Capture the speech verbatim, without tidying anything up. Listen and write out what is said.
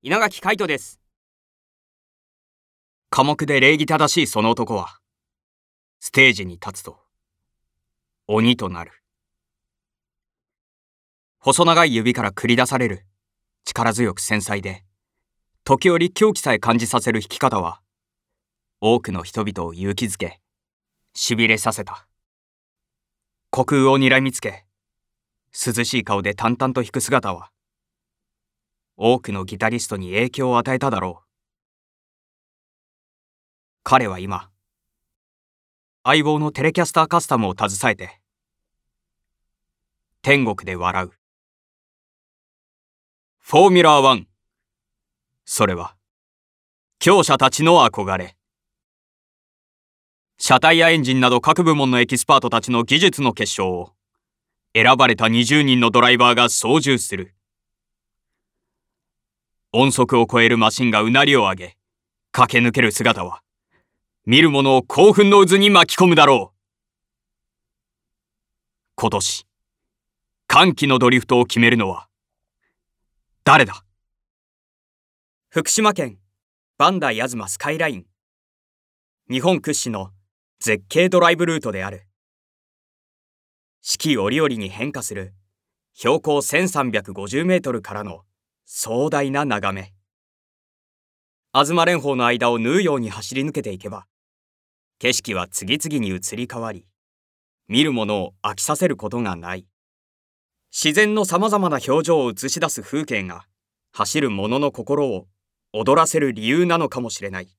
稲垣海斗です。寡黙で礼儀正しいその男は、ステージに立つと鬼となる。細長い指から繰り出される力強く繊細で、時折狂気さえ感じさせる弾き方は、多くの人々を勇気づけ、痺れさせた。虚空を睨みつけ、涼しい顔で淡々と弾く姿は、多くのギタリストに影響を与えただろう。彼は今、相棒のテレキャスターカスタムを携えて、天国で笑う。フォーミュラーワン。それは、強者たちの憧れ。車体やエンジンなど各部門のエキスパートたちの技術の結晶を、選ばれたにじゅうにんのドライバーが操縦する。音速を超えるマシンがうなりを上げ、駆け抜ける姿は、見る者を興奮の渦に巻き込むだろう。今年、歓喜のドリフトを決めるのは、誰だ？福島県磐梯吾妻スカイライン。日本屈指の絶景ドライブルートである。四季折々に変化する標高せんさんびゃくごじゅうメートルからの壮大な眺め。吾妻連峰の間を縫うように走り抜けていけば、景色は次々に移り変わり、見る者を飽きさせることがない。自然のさまざまな表情を映し出す風景が、走る者の心を躍らせる理由なのかもしれない。